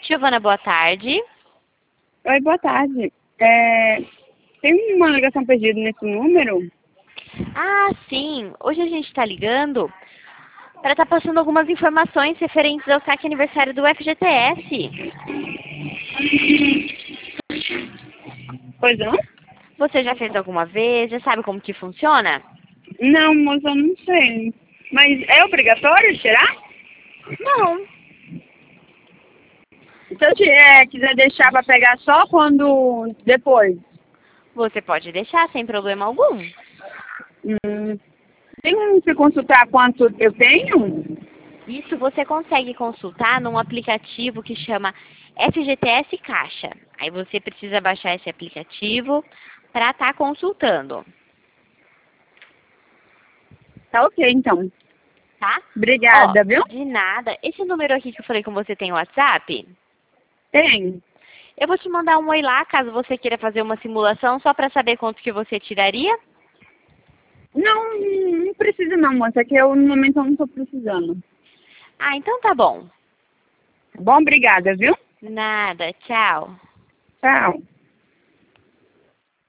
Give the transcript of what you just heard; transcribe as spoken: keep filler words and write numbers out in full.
Giovana, boa tarde. Oi, boa tarde. É, tem uma ligação perdida nesse número? Ah, sim. Hoje a gente está ligando para estar passando algumas informações referentes ao saque aniversário do F G T S. Pois não? Você já fez alguma vez? Já sabe como que funciona? Não, moça, eu não sei. Mas é obrigatório tirar? Não. Se eu te- é, quiser deixar para pegar só quando... depois? Você pode deixar sem problema algum. Hum, tem como se consultar quanto eu tenho? Isso você consegue consultar num aplicativo que chama F G T S Caixa. Aí você precisa baixar esse aplicativo para estar consultando, Tá ok, então. tá? Ó, Obrigada, viu? de nada. Esse número aqui que eu falei com você tem WhatsApp? Tem. Eu vou te mandar um oi lá, caso você queira fazer uma simulação, só para saber quanto que você tiraria. Não, não precisa não, moça, é que eu no momento eu não tô precisando. Ah, então tá bom. Tá bom? Obrigada, viu? Nada, tchau. Tchau.